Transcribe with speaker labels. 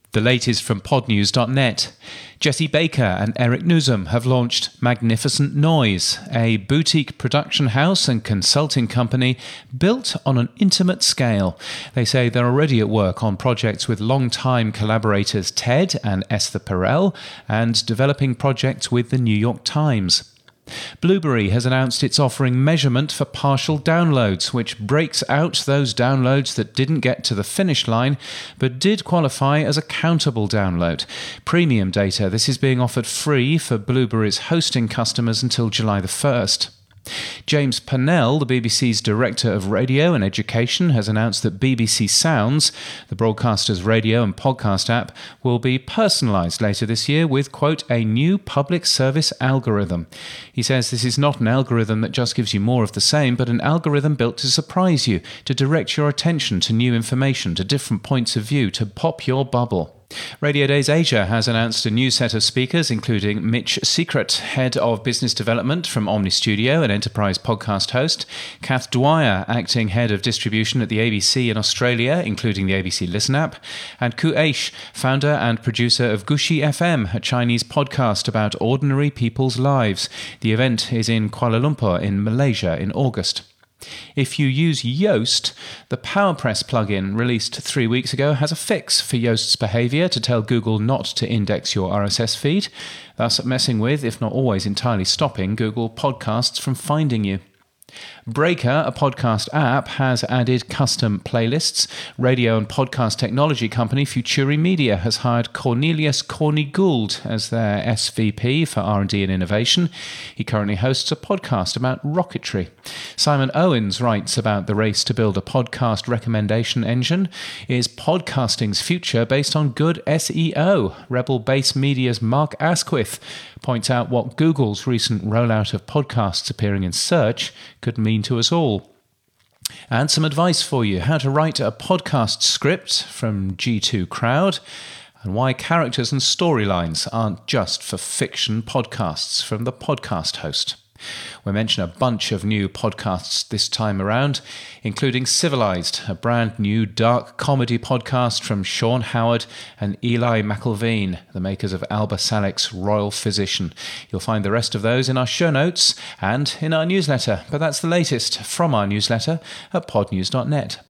Speaker 1: The latest from podnews.net. Jesse Baker and Eric Nuzum have launched Magnificent Noise, a boutique production house and consulting company built on an intimate scale. They say they're already at work on projects with long-time collaborators Ted and Esther Perel and developing projects with the New York Times. Blueberry has announced it's offering measurement for partial downloads, which breaks out those downloads that didn't get to the finish line but did qualify as a countable download. Premium data, this is being offered free for Blueberry's hosting customers until July the 1st. James Purnell, the BBC's Director of Radio and Education, has announced that BBC Sounds, the broadcaster's radio and podcast app, will be personalised later this year with, quote, a new public service algorithm. He says this is not an algorithm that just gives you more of the same, but an algorithm built to surprise you, to direct your attention to new information, to different points of view, to pop your bubble. Radio Days Asia has announced a new set of speakers, including Mitch Secret, Head of Business Development from Omni Studio and Enterprise podcast host, Kath Dwyer, Acting Head of Distribution at the ABC in Australia, including the ABC Listen app, and Ku Aish, founder and producer of Gushi FM, a Chinese podcast about ordinary people's lives. The event is in Kuala Lumpur in Malaysia in August. If you use Yoast, the PowerPress plugin released 3 weeks ago has a fix for Yoast's behavior to tell Google not to index your RSS feed, thus messing with, if not always entirely stopping, Google Podcasts from finding you. Breaker, a podcast app, has added custom playlists. Radio and podcast technology company Futuri Media has hired Cornelius Corny Gould as their SVP for R&D and innovation. He currently hosts a podcast about rocketry. Simon Owens writes about the race to build a podcast recommendation engine. Is podcasting's future based on good SEO? Rebel Base Media's Mark Asquith points out what Google's recent rollout of podcasts appearing in search could mean to us all. And some advice for you: how to write a podcast script from G2 Crowd, and why characters and storylines aren't just for fiction podcasts from The Podcast Host. We mention a bunch of new podcasts this time around, including Civilized, a brand new dark comedy podcast from Sean Howard and Eli McIlveen, the makers of Alba Salik's Royal Physician. You'll find the rest of those in our show notes and in our newsletter, but that's the latest from our newsletter at podnews.net.